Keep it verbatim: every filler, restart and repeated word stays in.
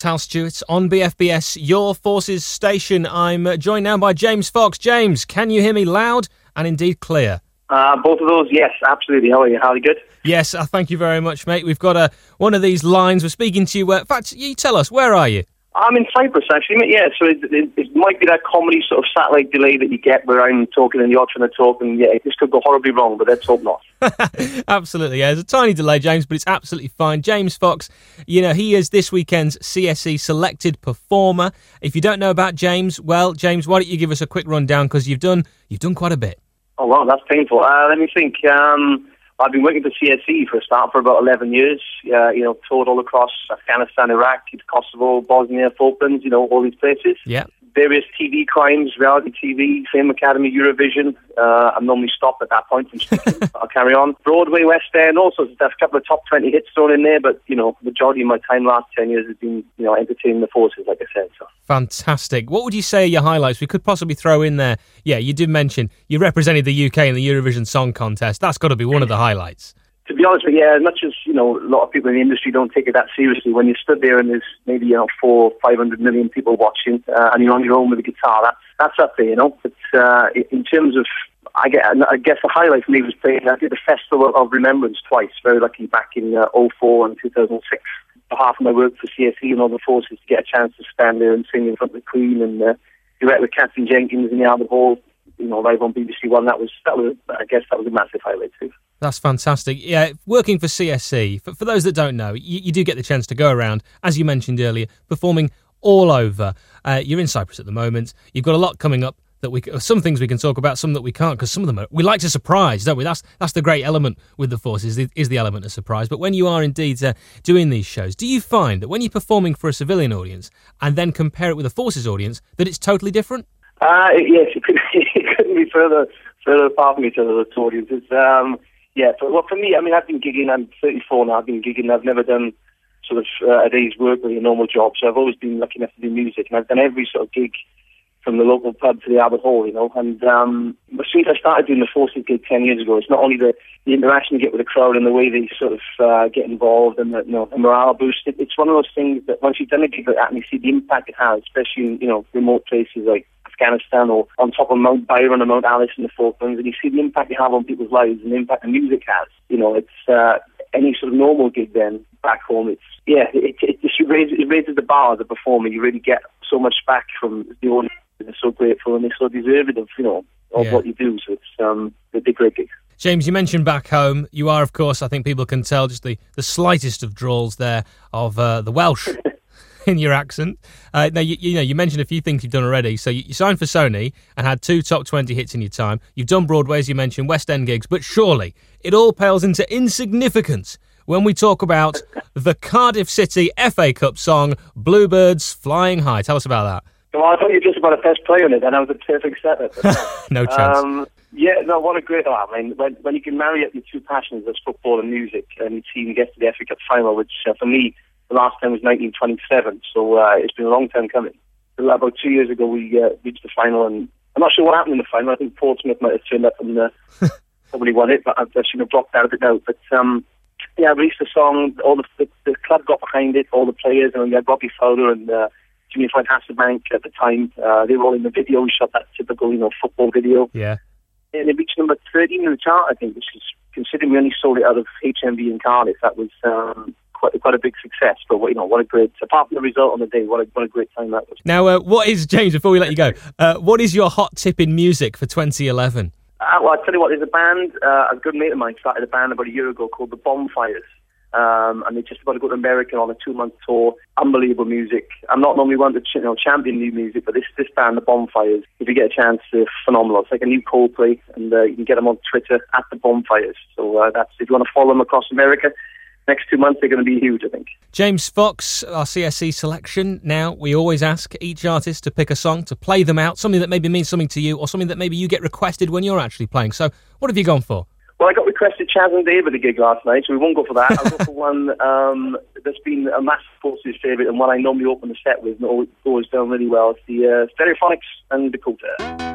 Hal Stewart on B F B S, your Forces station. I'm uh, joined now by James Fox. James, can you hear me loud and indeed clear? Uh, both of those, yes, absolutely. How are you? How are you good? Yes, uh, thank you very much, mate. We've got uh, one of these lines. We're speaking to you. Uh, in fact, you tell us, where are you? I'm in Cyprus, actually, mate. Yeah, so it, it, it might be that comedy sort of satellite delay that you get where I'm talking and you're trying to talk, and yeah, this could go horribly wrong, but let's hope not. Absolutely, yeah. There's a tiny delay, James, but it's absolutely fine. James Fox, you know, he is this weekend's C S E selected performer. If you don't know about James, well, James, why don't you give us a quick rundown, because you've done you've done quite a bit. Oh, wow, that's painful. Uh, let me think. Um, I've been working for C S E for a start for about eleven years. Uh, you know, toured all across Afghanistan, Iraq, Kosovo, Bosnia, Falklands, you know, all these places. Yeah. Various T V crimes, reality T V, Fame Academy, Eurovision. Uh, I'm normally stopped at that point from speaking. I'll carry on. Broadway, West End, all sorts of stuff. A couple of top twenty hits thrown in there, but, you know, the majority of my time last ten years has been, you know, entertaining the forces, like I said. So. Fantastic. What would you say are your highlights? We could possibly throw in there. Yeah, you did mention you represented the U K in the Eurovision Song Contest. That's got to be one of the highlights. To be honest with you, yeah, as much as, you know, a lot of people in the industry don't take it that seriously, when you stood there and there's maybe, you know, four, five hundred million people watching, uh, and you're on your own with a guitar, that's, that's up there, you know. But uh, in terms of, I guess, I guess the highlight for me was playing, I did the Festival of Remembrance twice, very lucky, back in uh, oh four and two thousand six. On behalf of my work for C S E and all the forces, to get a chance to stand there and sing in front of the Queen and uh, duet with Captain Jenkins in the Albert Hall, you know, live on B B C One. That was, that was, I guess that was a massive highlight too. That's fantastic. Yeah, working for C S E, for, for those that don't know, you, you do get the chance to go around, as you mentioned earlier, performing all over. Uh, you're in Cyprus at the moment. You've got a lot coming up. That we some things we can talk about, some that we can't, because some of them are, we like to surprise, don't we? That's that's the great element with the forces, is, is the element of surprise. But when you are indeed uh, doing these shows, do you find that when you're performing for a civilian audience and then compare it with a forces audience, that it's totally different? Uh, yes, it, could, it couldn't be further further apart from each other, those audiences. Um, yeah, for, well, for me, I mean, I've been gigging. I'm thirty-four now. I've been gigging. I've never done sort of uh, a day's work with a normal job, so I've always been lucky enough to do music, and I've done every sort of gig, from the local pub to the Albert Hall, you know. And um, as soon as I started doing the forces gig ten years ago, it's not only the, the interaction you get with the crowd and the way they sort of uh, get involved and the, you know, the morale boost. It, it's one of those things that once you've done a gig like that and you see the impact it has, especially in, you know, remote places like Afghanistan or on top of Mount Byron or Mount Alice in the Falklands, and you see the impact you have on people's lives and the impact the music has. You know, it's uh, any sort of normal gig then back home. It's yeah, it, it, it, raises, it raises the bar as a performer. You really get so much back from the audience. They're so grateful and they're so deserving of, you know, of yeah. what you do. So it's um, a big, great gig. James, you mentioned back home. You are, of course, I think people can tell just the, the slightest of drawls there of uh, the Welsh in your accent. Uh, now, you, you know, you mentioned a few things you've done already. So you, you signed for Sony and had two top twenty hits in your time. You've done Broadway, as you mentioned, West End gigs, but surely it all pales into insignificance when we talk about the Cardiff City F A Cup song, Bluebirds Flying High. Tell us about that. Well, I thought you were just about a best play on it, and I was a perfect setup. No chance. Um, yeah, no, what a great... Oh, I mean, when, when you can marry up your two passions, that's football and music, and your team gets to the F A Cup final, which uh, for me, the last time was nineteen twenty-seven, so uh, it's been a long time coming. About two years ago, we uh, reached the final, and I'm not sure what happened in the final. I think Portsmouth might have turned up and uh, probably won it, but I should have dropped out of it now. But um, yeah, I released the song, all the, the, the club got behind it, all the players, and we had Robbie Fowler and... Uh, Jimmy Floyd Hasselbank at the time. Uh, they were all in the video. We shot that typical, you know, football video. Yeah. And it reached number thirteen in the chart, I think, which is, considering we only sold it out of H M V in Cardiff, that was um, quite quite a big success. But, you know, what a great, apart from the result on the day, what a, what a great time that was. Now, uh, what is, James, before we let you go, uh, what is your hot tip in music for twenty eleven? Uh, well, I'll tell you what, there's a band, uh, a good mate of mine started a band about a year ago called The Bonfires. Um, and they're just about to go to America on a two-month tour. Unbelievable music. I'm not normally one to, you know, champion new music, but this this band, The Bonfires, if you get a chance, they're phenomenal. It's like a new Coldplay, and uh, you can get them on Twitter at The Bonfires. So uh, that's if you want to follow them across America. Next two months, they're going to be huge, I think. James Fox, our C S E selection. Now, we always ask each artist to pick a song, to play them out, something that maybe means something to you, or something that maybe you get requested when you're actually playing. So what have you gone for? Well, I got requested Chaz and Dave at the gig last night, so we won't go for that. I'll go for one um, that's been a massive Forces favourite and one I normally open the set with and always goes down really well. It's the uh, Stereophonics and Dakota.